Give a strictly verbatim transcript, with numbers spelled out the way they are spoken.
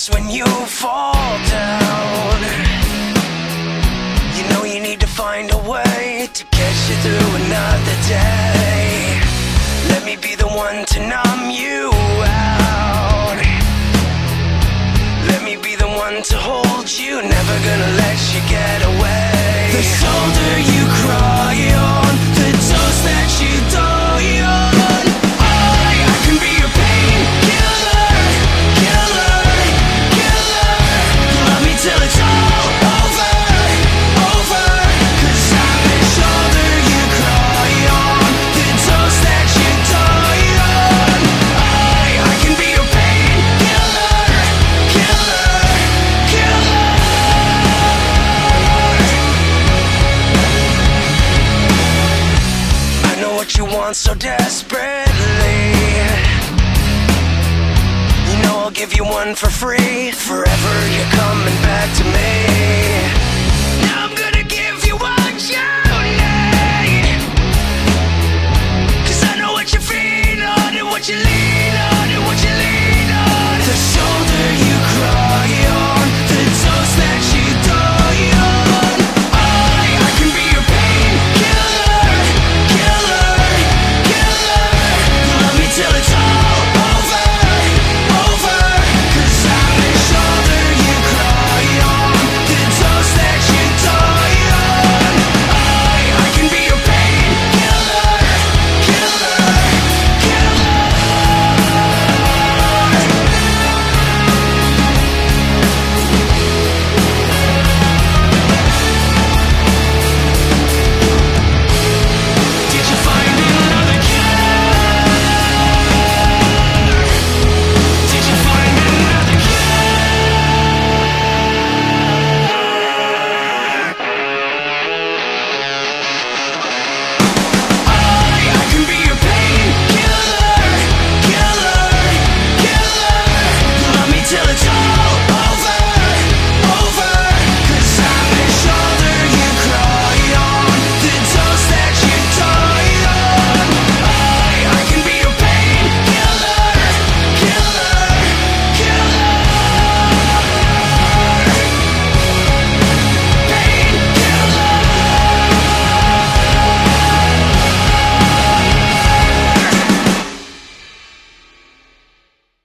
breaks when you fall down. You know you need to find a way to get you through another day. Let me be the one to numb you out. Let me be the one to hold you, never gonna let you get away. The shoulder you cry on, the toast that you die on. I, I can be your painkiller, killer, killer. Love me till it's all over, over. Cause I'm the shoulder you cry on, the toast that you die on. I, I can be your painkiller, killer, killer. I know what you want so desperately. You know I'll give you one for free. Forever you're coming back to me.